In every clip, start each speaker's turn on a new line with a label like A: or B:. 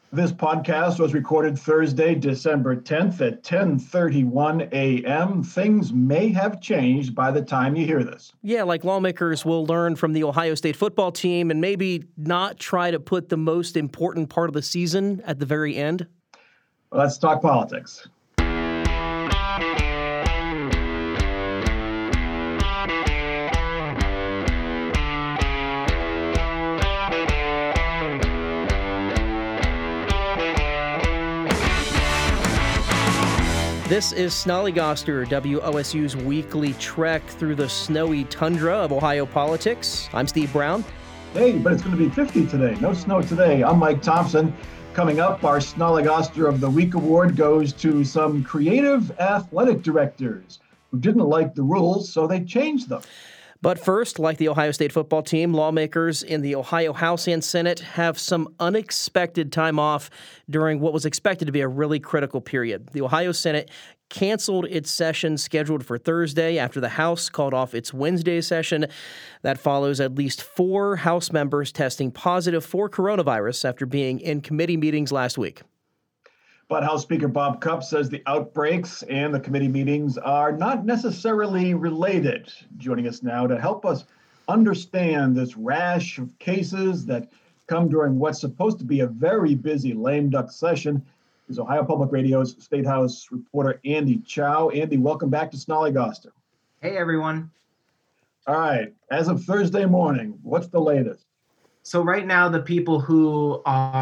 A: This podcast was recorded Thursday, December 10th at 10:31 a.m. Things may have changed by the time you hear this.
B: Yeah, like lawmakers will learn from the Ohio State football team and maybe not try to put the most important part of the season at the very end.
A: Let's talk politics.
B: This is Snollygoster, WOSU's weekly trek through the snowy tundra of Ohio politics. I'm Steve Brown.
A: Hey, but it's going to be 50 today. No snow today. I'm Mike Thompson. Coming up, our Snollygoster of the Week award goes to some creative athletic directors who didn't like the rules, so they changed them.
B: But first, like the Ohio State football team, lawmakers in the Ohio House and Senate have some unexpected time off during what was expected to be a really critical period. The Ohio Senate canceled its session scheduled for Thursday after the House called off its Wednesday session. That follows at least 4 House members testing positive for coronavirus after being in committee meetings last week.
A: But House Speaker Bob Cupp says the outbreaks and the committee meetings are not necessarily related. Joining us now to help us understand this rash of cases that come during what's supposed to be a very busy lame duck session is Ohio Public Radio's State House reporter Andy Chow. Andy, welcome back to Snollygoster.
C: Hey, everyone.
A: All right. As of Thursday morning, what's the latest?
C: So right now, the people who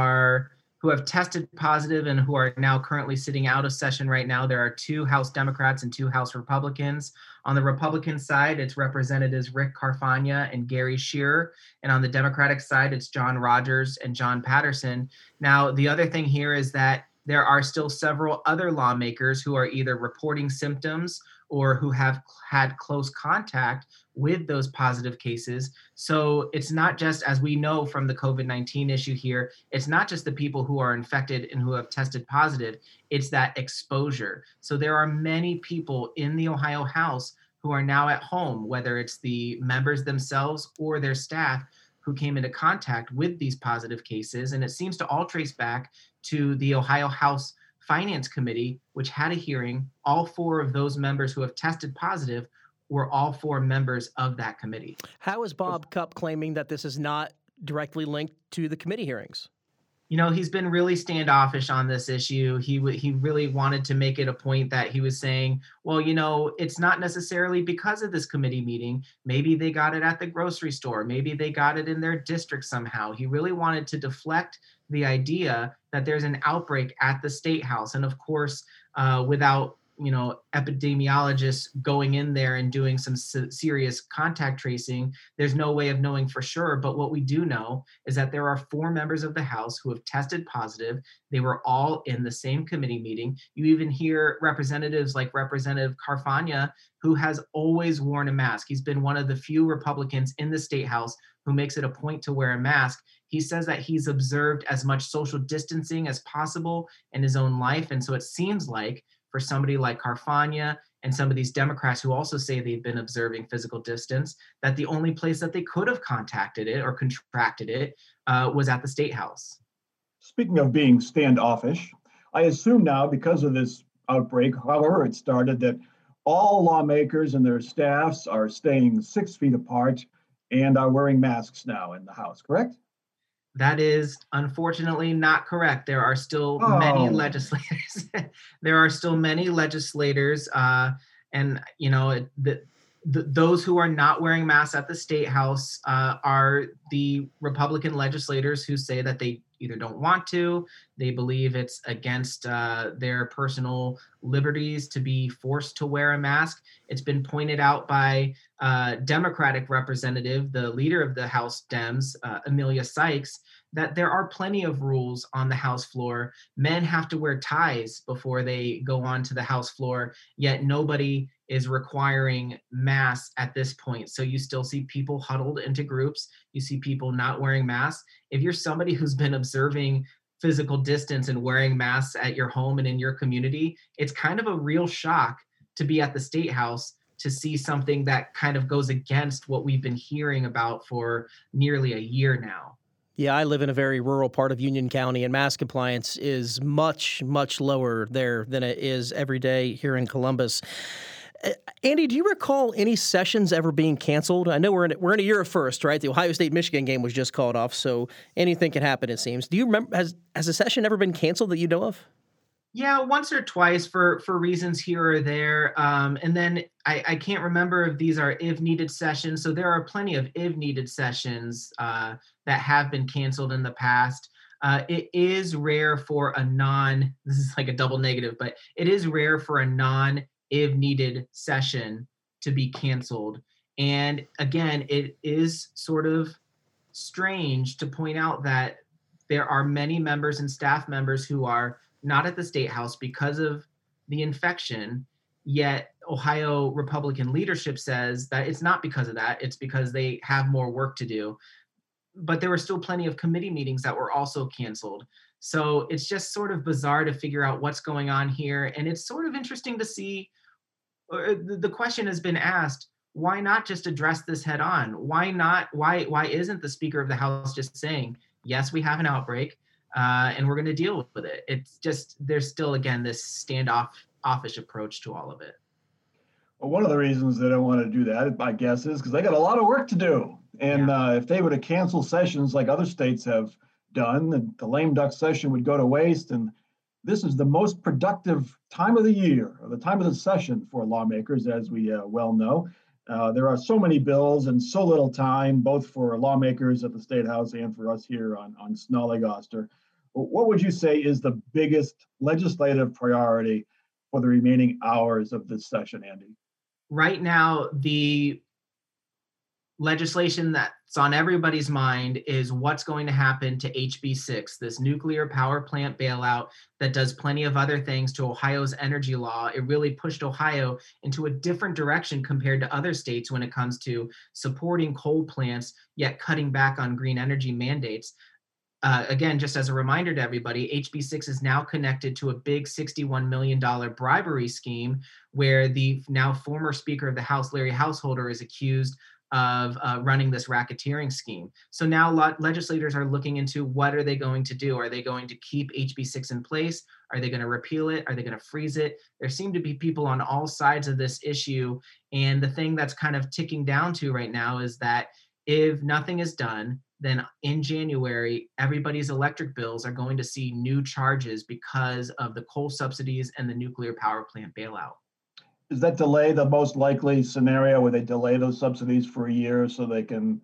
C: have tested positive and who are now currently sitting out of session right now, there are 2 House Democrats and 2 House Republicans. On the Republican side, it's Representatives Rick Carfagna and Gary Shearer. And on the Democratic side, it's John Rogers and John Patterson. Now, the other thing here is that there are still several other lawmakers who are either reporting symptoms or who have had close contact with those positive cases. So it's not just, as we know from the COVID-19 issue here, it's not just the people who are infected and who have tested positive, it's that exposure. So there are many people in the Ohio House who are now at home, whether it's the members themselves or their staff who came into contact with these positive cases. And it seems to all trace back to the Ohio House Finance Committee, which had a hearing. All 4 of those members who have tested positive were all 4 members of that committee.
B: How is Bob Cupp claiming that this is not directly linked to the committee hearings?
C: You know, he's been really standoffish on this issue. He really wanted to make it a point that he was saying, well, you know, it's not necessarily because of this committee meeting. Maybe they got it at the grocery store. Maybe they got it in their district somehow. He really wanted to deflect the idea that there's an outbreak at the State House. And of course, without epidemiologists going in there and doing some serious contact tracing, there's no way of knowing for sure. But what we do know is that there are 4 members of the House who have tested positive. They were all in the same committee meeting. You even hear representatives like Representative Carfagna, who has always worn a mask. He's been one of the few Republicans in the State House who makes it a point to wear a mask. He says that he's observed as much social distancing as possible in his own life. And so it seems like for somebody like Carfagna and some of these Democrats who also say they've been observing physical distance, that the only place that they could have contacted it or contracted it was at the State House.
A: Speaking of being standoffish, I assume now because of this outbreak, however it started, that all lawmakers and their staffs are staying 6 feet apart and are wearing masks now in the House, correct?
C: That is unfortunately not correct. There are still many legislators. There are still many legislators, and you know those who are not wearing masks at the State House are the Republican legislators who say that they either don't want to, they believe it's against their personal liberties to be forced to wear a mask. It's been pointed out by Democratic representative, the leader of the House Dems, Emilia Sykes, that there are plenty of rules on the House floor. Men have to wear ties before they go onto the House floor, yet nobody is requiring masks at this point. So you still see people huddled into groups. You see people not wearing masks. If you're somebody who's been observing physical distance and wearing masks at your home and in your community, it's kind of a real shock to be at the State House to see something that kind of goes against what we've been hearing about for nearly a year now.
B: Yeah, I live in a very rural part of Union County, and mask compliance is much, much lower there than it is every day here in Columbus. Andy, do you recall any sessions ever being canceled? I know we're in a year of first, right? The Ohio State-Michigan game was just called off, so anything can happen, it seems. Do you remember, has a session ever been canceled that you know of?
C: Yeah, once or twice for reasons here or there. And then I can't remember if these are if needed sessions. So there are plenty of if needed sessions that have been canceled in the past. It is rare for a this is like a double negative, but it is rare for a if needed session to be canceled. And again, it is sort of strange to point out that there are many members and staff members who are not at the State House because of the infection, yet Ohio Republican leadership says that it's not because of that, it's because they have more work to do. But there were still plenty of committee meetings that were also canceled. So it's just sort of bizarre to figure out what's going on here. And it's sort of interesting to see, the question has been asked, why not just address this head on? Why isn't the Speaker of the House just saying, yes, we have an outbreak, and we're going to deal with it? It's just, there's still, again, this standoffish approach to all of it.
A: Well, one of the reasons they don't want to do that, my guess, is because they got a lot of work to do. And if they were to cancel sessions like other states have done, the lame duck session would go to waste. And this is the most productive time of the year, or the time of the session for lawmakers, as we well know. There are so many bills and so little time, both for lawmakers at the State House and for us here on Snollygoster. What would you say is the biggest legislative priority for the remaining hours of this session, Andy?
C: Right now, the legislation that's on everybody's mind is what's going to happen to HB6, this nuclear power plant bailout that does plenty of other things to Ohio's energy law. It really pushed Ohio into a different direction compared to other states when it comes to supporting coal plants, yet cutting back on green energy mandates. Again, just as a reminder to everybody, HB6 is now connected to a big $61 million bribery scheme where the now former Speaker of the House, Larry Householder, is accused of running this racketeering scheme. So now legislators are looking into what are they going to do? Are they going to keep HB6 in place? Are they going to repeal it? Are they going to freeze it? There seem to be people on all sides of this issue. And the thing that's kind of ticking down to right now is that if nothing is done, then in January, everybody's electric bills are going to see new charges because of the coal subsidies and the nuclear power plant bailout.
A: Is that delay the most likely scenario, where they delay those subsidies for a year so they can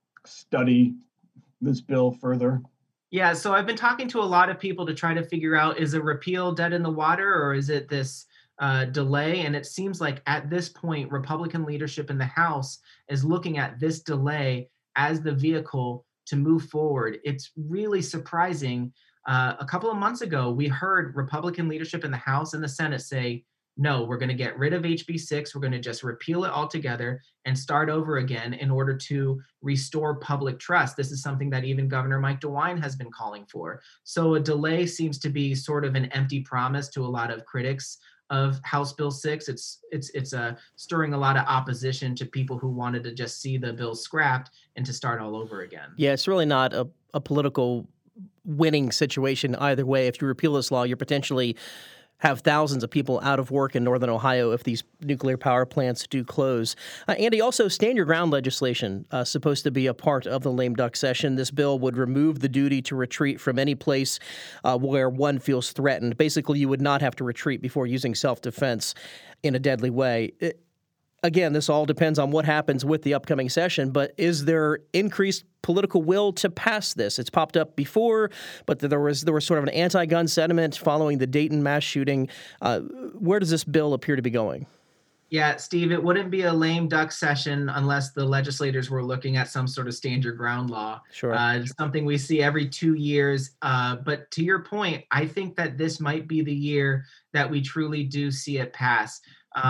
A: study this bill further?
C: Yeah, so I've been talking to a lot of people to try to figure out, is a repeal dead in the water, or is it this delay? And it seems like at this point, Republican leadership in the House is looking at this delay as the vehicle to move forward. It's really surprising. A couple of months ago, we heard Republican leadership in the House and the Senate say, no, we're going to get rid of HB6. We're going to just repeal it altogether and start over again in order to restore public trust. This is something that even Governor Mike DeWine has been calling for. So a delay seems to be sort of an empty promise to a lot of critics of House Bill 6. It's stirring a lot of opposition to people who wanted to just see the bill scrapped and to start all over again.
B: Yeah, it's really not a political winning situation either way. If you repeal this law, you're potentially have thousands of people out of work in northern Ohio if these nuclear power plants do close. Andy, also stand your ground legislation supposed to be a part of the lame duck session. This bill would remove the duty to retreat from any place where one feels threatened. Basically, you would not have to retreat before using self-defense in a deadly way. Again, this all depends on what happens with the upcoming session, but is there increased political will to pass this? It's popped up before, but there was sort of an anti-gun sentiment following the Dayton mass shooting. Where does this bill appear to be going?
C: Yeah, Steve, it wouldn't be a lame duck session unless the legislators were looking at some sort of stand your ground law.
B: Sure.
C: It's something we see every 2 years. But to your point, I think that this might be the year that we truly do see it pass.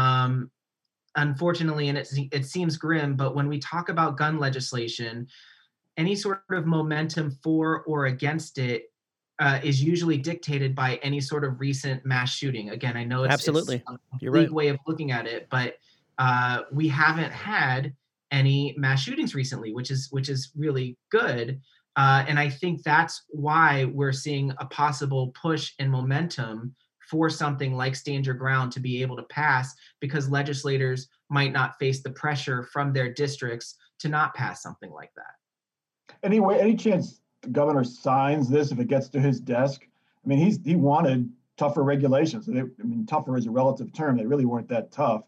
C: Unfortunately, and it seems grim, but when we talk about gun legislation, any sort of momentum for or against it is usually dictated by any sort of recent mass shooting. Again, I know it's
B: absolutely
C: a
B: You're
C: big
B: right.
C: way of looking at it, but we haven't had any mass shootings recently, which is really good. And I think that's why we're seeing a possible push and momentum for something like Stand Your Ground to be able to pass, because legislators might not face the pressure from their districts to not pass something like that.
A: Anyway, any chance the governor signs this if it gets to his desk? I mean, he wanted tougher regulations. Tougher is a relative term. They really weren't that tough.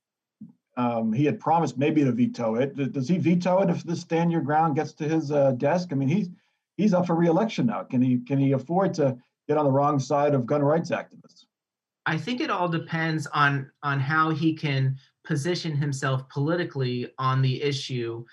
A: He had promised maybe to veto it. Does he veto it if the Stand Your Ground gets to his desk? I mean, he's up for re-election now. Can he afford to get on the wrong side of gun rights activists?
C: I think it all depends on how he can position himself politically on the issue.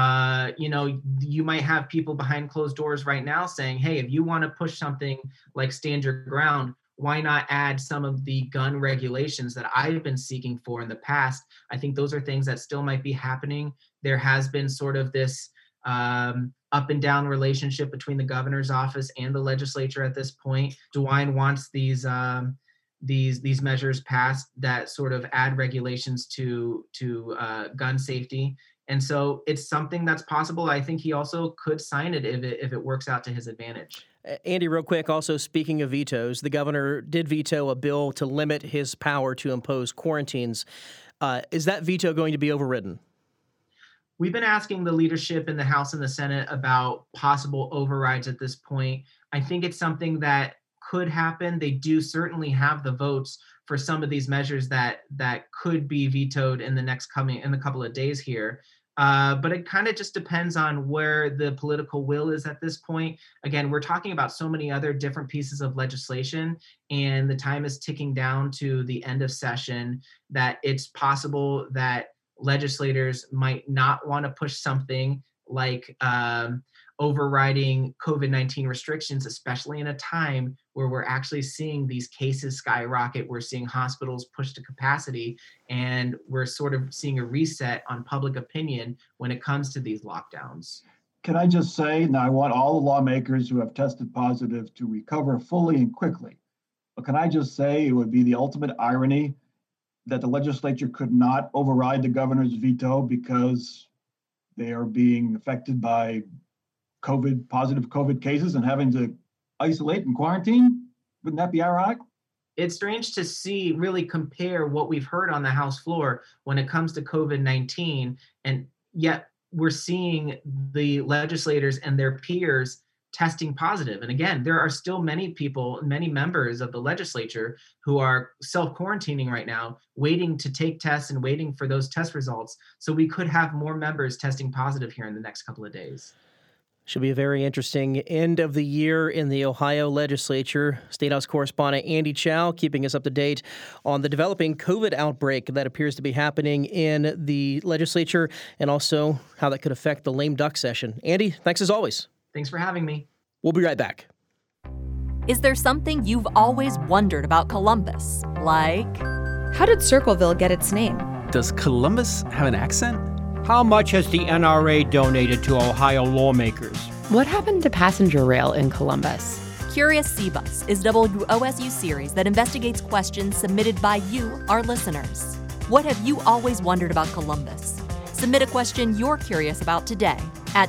C: You might have people behind closed doors right now saying, hey, if you want to push something like Stand Your Ground, why not add some of the gun regulations that I've been seeking for in the past? I think those are things that still might be happening. There has been sort of this up and down relationship between the governor's office and the legislature at this point. DeWine wants these measures passed that sort of add regulations to gun safety. And so it's something that's possible. I think he also could sign it if it works out to his advantage.
B: Andy, real quick, also speaking of vetoes, the governor did veto a bill to limit his power to impose quarantines. Is that veto going to be overridden?
C: We've been asking the leadership in the House and the Senate about possible overrides at this point. I think it's something that could happen. They do certainly have the votes for some of these measures that could be vetoed in the couple of days here. But it kind of just depends on where the political will is at this point. Again, we're talking about so many other different pieces of legislation, and the time is ticking down to the end of session, that it's possible that legislators might not want to push something like overriding COVID-19 restrictions, especially in a time where we're actually seeing these cases skyrocket. We're seeing hospitals push to capacity, and we're sort of seeing a reset on public opinion when it comes to these lockdowns.
A: Can I just say, now I want all the lawmakers who have tested positive to recover fully and quickly. But can I just say it would be the ultimate irony that the legislature could not override the governor's veto because they are being affected by positive COVID cases and having to isolate and quarantine? Wouldn't that be ironic?
C: It's strange to really compare what we've heard on the House floor when it comes to COVID-19, and yet we're seeing the legislators and their peers testing positive. And again, there are still many members of the legislature who are self-quarantining right now, waiting to take tests and waiting for those test results. So we could have more members testing positive here in the next couple of days.
B: Should be a very interesting end of the year in the Ohio legislature. State House correspondent Andy Chow keeping us up to date on the developing COVID outbreak that appears to be happening in the legislature, and also how that could affect the lame duck session. Andy, thanks as always.
C: Thanks for having me.
B: We'll be right back.
D: Is there something you've always wondered about Columbus? Like,
E: how did Circleville get its name?
F: Does Columbus have an accent?
G: How much has the NRA donated to Ohio lawmakers?
E: What happened to passenger rail in Columbus?
D: Curious C-Bus is WOSU series that investigates questions submitted by you, our listeners. What have you always wondered about Columbus? Submit a question you're curious about today at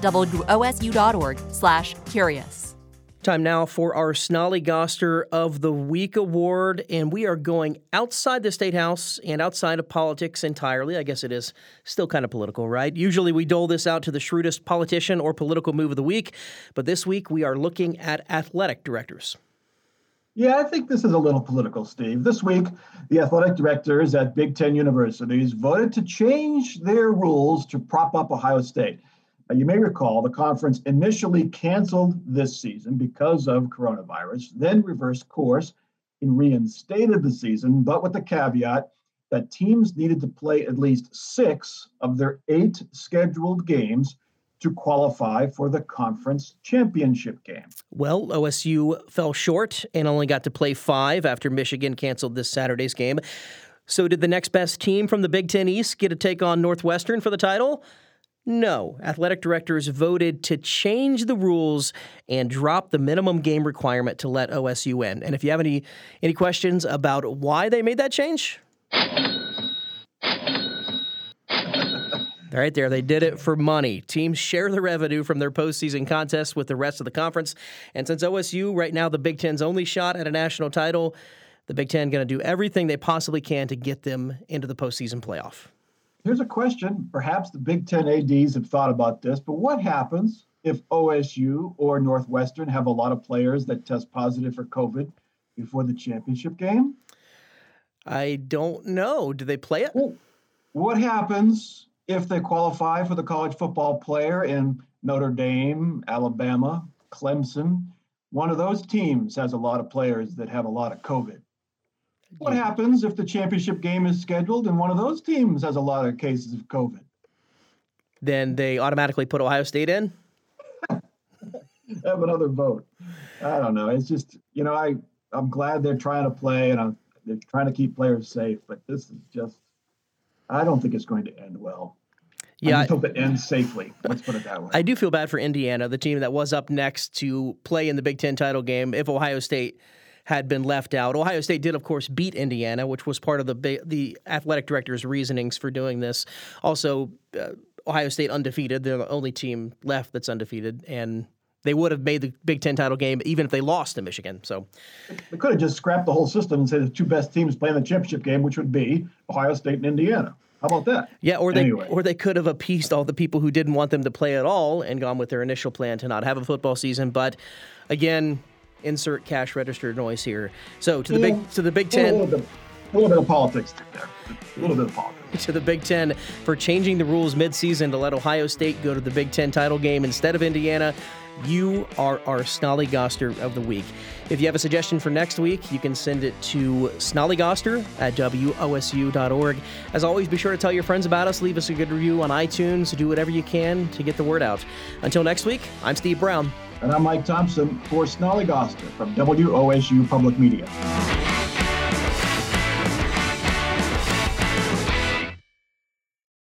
D: wosu.org/curious.
B: Time now for our Snollygoster of the Week award, and we are going outside the State House and outside of politics entirely. I guess it is still kind of political, right? Usually we dole this out to the shrewdest politician or political move of the week, but this week we are looking at athletic directors.
A: Yeah, I think this is a little political, Steve. This week, the athletic directors at Big Ten universities voted to change their rules to prop up Ohio State. You may recall the conference initially canceled this season because of coronavirus, then reversed course and reinstated the season, but with the caveat that teams needed to play at least 6 of their 8 scheduled games to qualify for the conference championship game.
B: Well, OSU fell short and only got to play 5 after Michigan canceled this Saturday's game. So did the next best team from the Big Ten East get to take on Northwestern for the title? No. Athletic directors voted to change the rules and drop the minimum game requirement to let OSU in. And if you have any questions about why they made that change, Right there. They did it for money. Teams share the revenue from their postseason contests with the rest of the conference. And since OSU, right now, the Big Ten's only shot at a national title, the Big Ten going to do everything they possibly can to get them into the postseason playoff.
A: Here's a question. Perhaps the Big Ten ADs have thought about this, but what happens if OSU or Northwestern have a lot of players that test positive for COVID before the championship game?
B: I don't know. Do they play it?
A: Well, what happens if they qualify for the college football player in Notre Dame, Alabama, Clemson? One of those teams has a lot of players that have a lot of COVID. What happens if the championship game is scheduled and one of those teams has a lot of cases of COVID?
B: Then they automatically put Ohio State in?
A: Have another vote. I don't know. It's just, I'm glad they're trying to play and they're trying to keep players safe, but this is just, I don't think it's going to end well.
B: Yeah,
A: I just hope it ends safely. Let's put it that way.
B: I do feel bad for Indiana, the team that was up next to play in the Big Ten title game if Ohio State had been left out. Ohio State did, of course, beat Indiana, which was part of the athletic director's reasonings for doing this. Also, Ohio State undefeated. They're the only team left that's undefeated, and they would have made the Big Ten title game even if they lost to Michigan. So
A: they could have just scrapped the whole system and said the two best teams playing the championship game, which would be Ohio State and Indiana. How about that?
B: Yeah, or they could have appeased all the people who didn't want them to play at all and gone with their initial plan to not have a football season. But again, insert cash register noise here. So to the Big Ten.
A: A little bit of politics there. A little bit of politics.
B: To the Big Ten for changing the rules midseason to let Ohio State go to the Big Ten title game instead of Indiana. You are our Snollygoster of the week. If you have a suggestion for next week, you can send it to snollygoster@wosu.org. As always, be sure to tell your friends about us. Leave us a good review on iTunes. Do whatever you can to get the word out. Until next week, I'm Steve Brown.
A: And I'm Mike Thompson for Snollygoster from WOSU Public Media.